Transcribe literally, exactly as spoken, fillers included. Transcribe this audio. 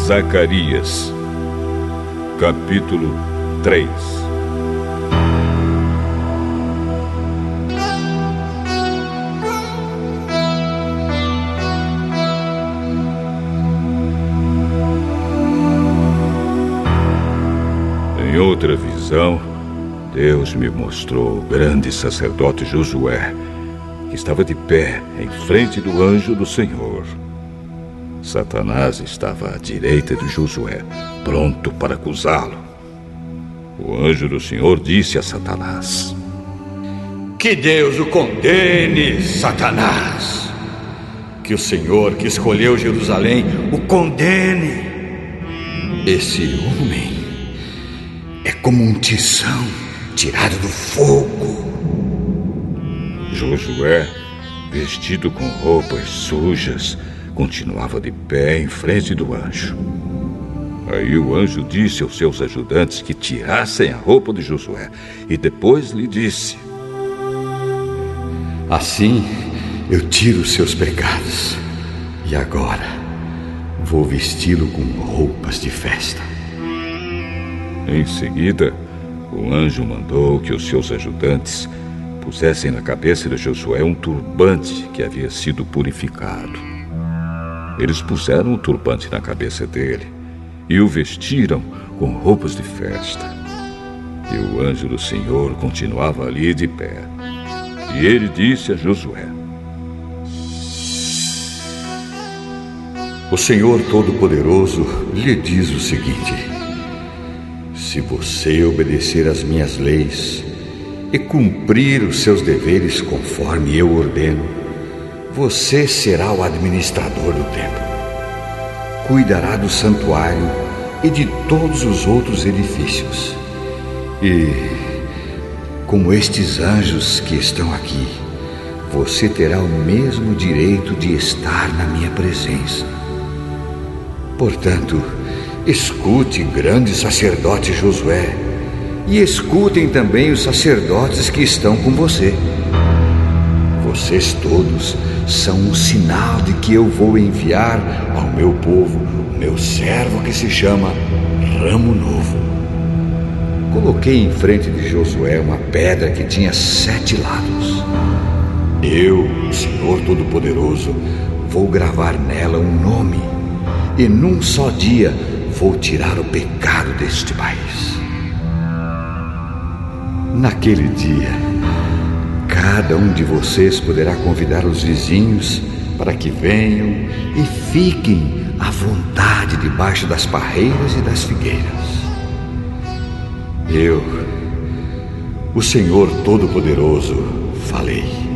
Zacarias, capítulo três. Em outra visão, Deus me mostrou o grande sacerdote Josué, que estava de pé em frente do anjo do Senhor. Satanás estava à direita de Josué, pronto para acusá-lo. O anjo do Senhor disse a Satanás: Que Deus o condene, Satanás! Que o Senhor que escolheu Jerusalém o condene! Esse homem é como um tição tirado do fogo. Josué, vestido com roupas sujas, continuava de pé em frente do anjo. Aí o anjo disse aos seus ajudantes que tirassem a roupa de Josué e depois lhe disse: Assim eu tiro os seus pecados e agora vou vesti-lo com roupas de festa. Em seguida, o anjo mandou que os seus ajudantes pusessem na cabeça de Josué um turbante que havia sido purificado. Eles puseram o turbante na cabeça dele e o vestiram com roupas de festa. E o anjo do Senhor continuava ali de pé. E ele disse a Josué: O Senhor Todo-Poderoso lhe diz o seguinte: se você obedecer às minhas leis e cumprir os seus deveres conforme eu ordeno, você será o administrador do templo. Cuidará do santuário e de todos os outros edifícios. E, como estes anjos que estão aqui, você terá o mesmo direito de estar na minha presença. Portanto, escute, grande sacerdote Josué, e escutem também os sacerdotes que estão com você. Vocês todos são um sinal de que eu vou enviar ao meu povo o meu servo que se chama Ramo Novo. Coloquei em frente de Josué uma pedra que tinha sete lados. Eu, o Senhor Todo-Poderoso, vou gravar nela um nome, e num só dia vou tirar o pecado deste país. Naquele dia, cada um de vocês poderá convidar os vizinhos para que venham e fiquem à vontade debaixo das parreiras e das figueiras. Eu, o Senhor Todo-Poderoso, falei.